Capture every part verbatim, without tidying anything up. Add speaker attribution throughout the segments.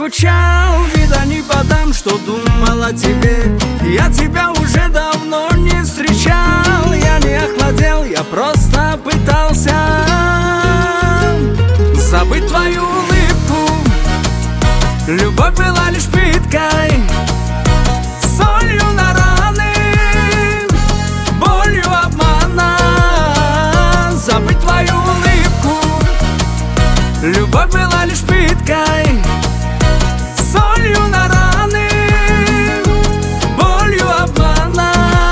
Speaker 1: скучал, вида не подам, что думал о тебе. Я тебя уже давно не встречал. Я не охладел, я просто пытался забыть твою улыбку. Любовь была лишь пыткой, солью на раны, болью обмана. Забыть твою улыбку. Любовь была лишь пыткой, солью на раны, болью обмана.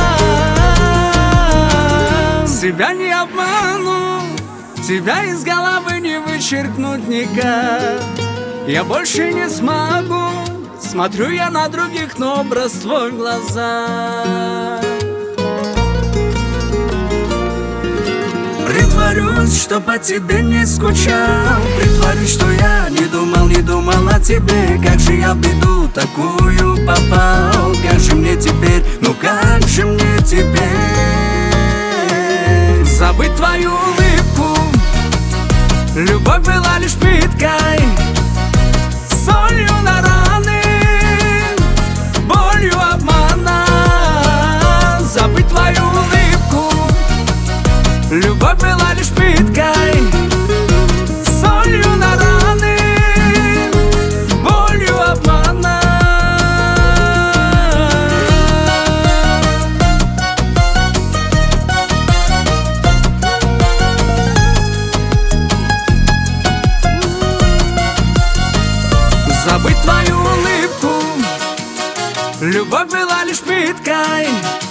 Speaker 1: Себя не обману, тебя из головы не вычеркнуть никак. Я больше не смогу, смотрю я на других, но образ твой в глазах. Притворюсь, что по тебе не скучал, притворюсь, что я не думал, не думал о тебе. Как же я в беду такую попал, как же мне теперь, ну как же мне теперь забыть твою улыбку. Любовь была лишь пыткой, солью на раны, болью обмана. Забыть твою улыбку. Любовь была лишь пыткой, солью на раны, болью обмана. Забыть твою улыбку. Любовь была лишь пыткой,